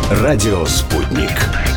Радио «Спутник».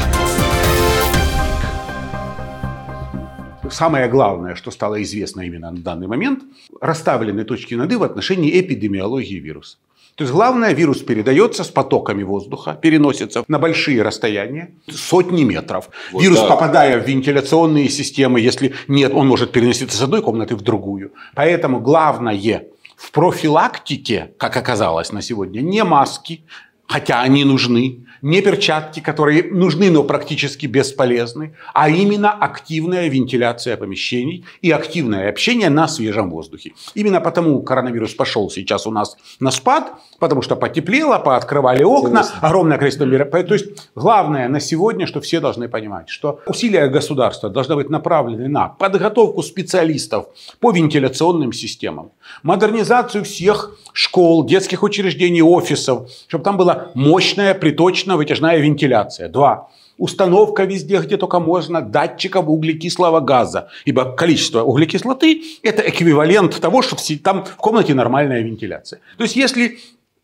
Самое главное, что стало известно именно на данный момент, расставлены точки над «и» в отношении эпидемиологии вируса. То есть главное, вирус передается с потоками воздуха, переносится на большие расстояния, сотни метров. Вот вирус, попадая в вентиляционные системы, если нет, он может переноситься с одной комнаты в другую. Поэтому главное в профилактике, как оказалось на сегодня, не маски, хотя они нужны, не перчатки, которые нужны, но практически бесполезны, а именно активная вентиляция помещений и активное общение на свежем воздухе. Именно потому коронавирус пошел сейчас у нас на спад, потому что потеплело, пооткрывали окна, интересно. Огромное количество мероприятий. То есть главное на сегодня, что все должны понимать, что усилия государства должны быть направлены на подготовку специалистов по вентиляционным системам, модернизацию всех школ, детских учреждений, офисов, чтобы там была мощная, приточно-вытяжная вентиляция. 2. Установка везде, где только можно, датчиков углекислого газа. Ибо количество углекислоты – это эквивалент того, что там в комнате нормальная вентиляция. То есть, если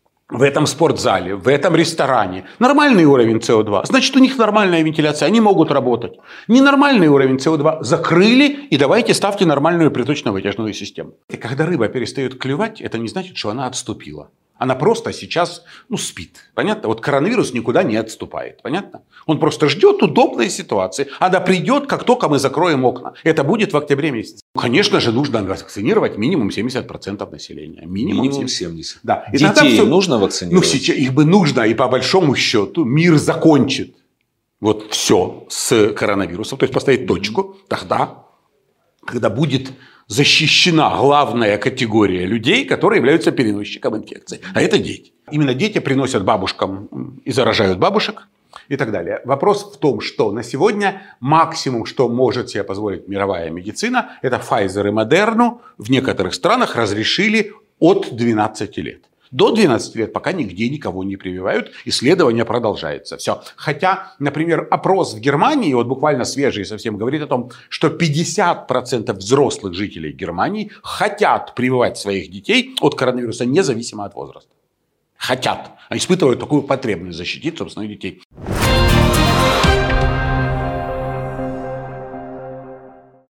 в этом спортзале, в этом ресторане нормальный уровень СО2, значит, у них нормальная вентиляция, они могут работать. Ненормальный уровень СО2 закрыли, и давайте ставьте нормальную приточно-вытяжную систему. И когда рыба перестает клевать, это не значит, что она отступила. Она просто сейчас, спит. Понятно? Вот коронавирус никуда не отступает. Понятно? Он просто ждет удобной ситуации. Она придет, как только мы закроем окна. Это будет в октябре месяце. Конечно же, нужно вакцинировать минимум 70% населения. Минимум 70%. Да. И детей нужно вакцинировать? Сейчас их бы нужно, и по большому счету мир закончит вот все с коронавирусом. То есть поставить точку тогда, когда будет защищена главная категория людей, которые являются переносчиком инфекции. А это дети. Именно дети приносят бабушкам и заражают бабушек и так далее. Вопрос в том, что на сегодня максимум, что может себе позволить мировая медицина, это Pfizer и Moderna в некоторых странах разрешили от 12 лет. До 12 лет пока нигде никого не прививают, исследование продолжается. Все. Хотя, например, опрос в Германии, вот буквально свежий совсем, говорит о том, что 50% взрослых жителей Германии хотят прививать своих детей от коронавируса независимо от возраста. Хотят. Они испытывают такую потребность защитить собственных детей.